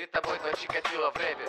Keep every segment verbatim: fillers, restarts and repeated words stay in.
Перед тобой твой Чикатило в рэпе.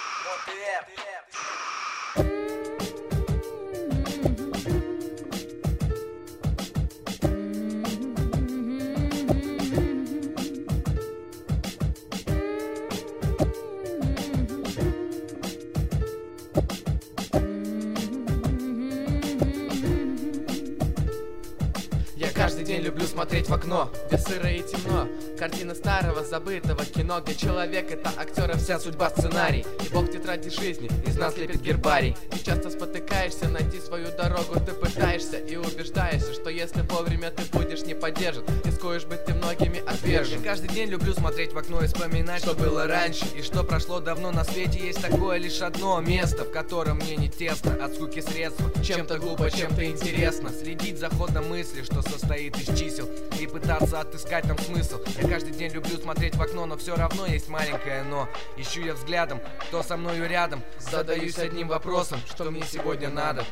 Я каждый день люблю смотреть в окно, где сыро и темно. Картина старого забытого кино, где человек — это актер, а вся судьба сценарий. И бог тетради жизни из нас лепит гербарий. Ты часто спотыкаешься, найти свою дорогу ты пытаешься и убеждаешься, что если вовремя ты будешь не поддержан, рискуешь быть ты многими отвержен. Я каждый день люблю смотреть в окно и вспоминать, что было раньше и что прошло давно. На свете есть такое лишь одно место, в котором мне не тесно от скуки средства. Чем-то глупо, чем-то интересно следить за ходом мысли, что состоит из чисел, и пытаться отыскать там смысл. Я каждый день люблю смотреть в окно, но все равно есть маленькое но. Ищу я взглядом, кто со мною рядом. Задаюсь одним вопросом, что мне сегодня надо.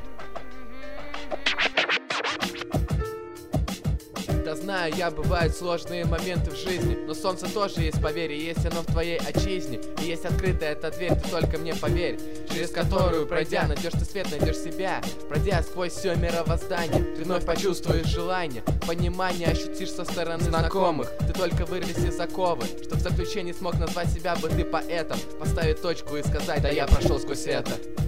Да знаю я, бывают сложные моменты в жизни, но солнце тоже есть, поверь, и есть оно в твоей отчизне. И есть открытая эта дверь, ты только мне поверь, через которую, пройдя, найдешь ты свет, найдешь себя. Пройдя сквозь все мировоздание, ты вновь почувствуешь желание, понимание ощутишь со стороны знакомых. Ты только вырвись из оковы, чтоб в заключении смог назвать себя бы ты поэтом, поставить точку и сказать: да я прошел сквозь это.